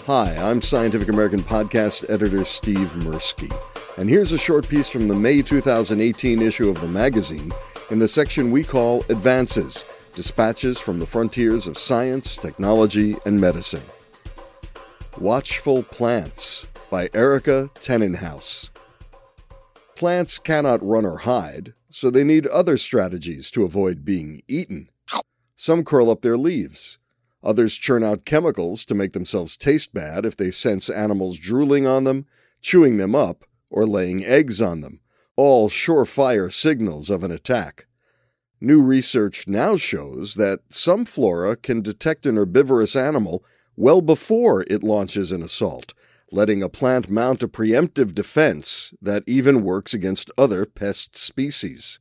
Hi, I'm Scientific American podcast editor Steve Mirsky, and here's a short piece from the May 2018 issue of the magazine in the section we call Advances, Dispatches from the Frontiers of Science, Technology, and Medicine. Watchful Plants by Erika Tenenhaus. Plants cannot run or hide, so they need other strategies to avoid being eaten. Some curl up their leaves. Others churn out chemicals to make themselves taste bad if they sense animals drooling on them, chewing them up, or laying eggs on them, all surefire signals of an attack. New research now shows that some flora can detect an herbivorous animal well before it launches an assault, letting a plant mount a preemptive defense that even works against other pest species.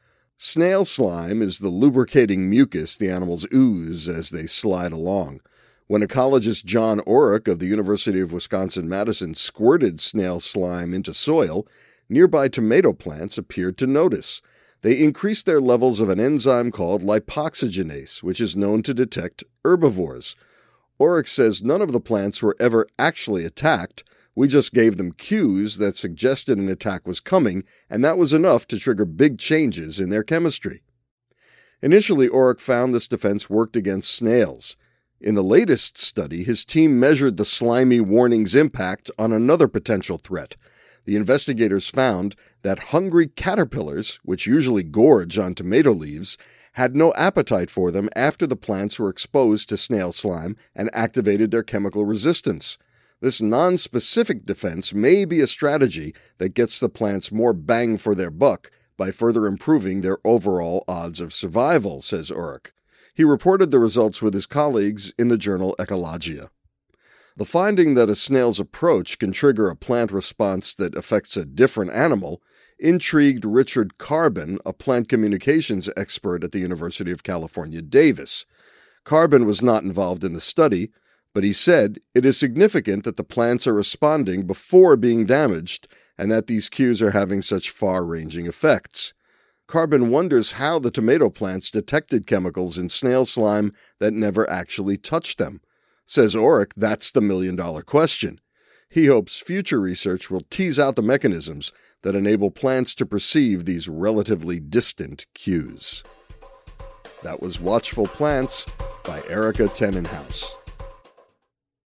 Snail slime is the lubricating mucus the animals ooze as they slide along. When ecologist John Orrick of the University of Wisconsin-Madison squirted snail slime into soil, nearby tomato plants appeared to notice. They increased their levels of an enzyme called lipoxygenase, which is known to detect herbivores. Orrick says none of the plants were ever actually attacked. We just gave them cues that suggested an attack was coming, and that was enough to trigger big changes in their chemistry. Initially, Orrick found this defense worked against snails. In the latest study, his team measured the slimy warning's impact on another potential threat. The investigators found that hungry caterpillars, which usually gorge on tomato leaves, had no appetite for them after the plants were exposed to snail slime and activated their chemical resistance. This non-specific defense may be a strategy that gets the plants more bang for their buck by further improving their overall odds of survival, says Orrick. He reported the results with his colleagues in the journal Ecologia. The finding that a snail's approach can trigger a plant response that affects a different animal intrigued Richard Carbon, a plant communications expert at the University of California, Davis. Carbon was not involved in the study, but he said it is significant that the plants are responding before being damaged and that these cues are having such far-ranging effects. Carbon wonders how the tomato plants detected chemicals in snail slime that never actually touched them. Says Orrick, that's the million-dollar question. He hopes future research will tease out the mechanisms that enable plants to perceive these relatively distant cues. That was Watchful Plants by Erika Tenenhaus.